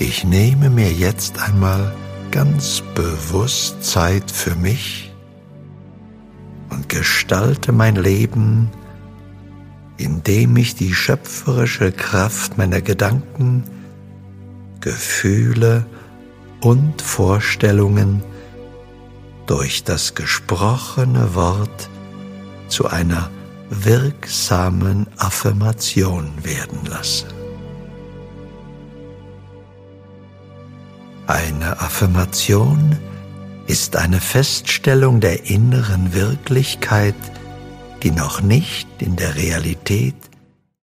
Ich nehme mir jetzt einmal ganz bewusst Zeit für mich und gestalte mein Leben, indem ich die schöpferische Kraft meiner Gedanken, Gefühle und Vorstellungen durch das gesprochene Wort zu einer wirksamen Affirmation werden lasse. Eine Affirmation ist eine Feststellung der inneren Wirklichkeit, die noch nicht in der Realität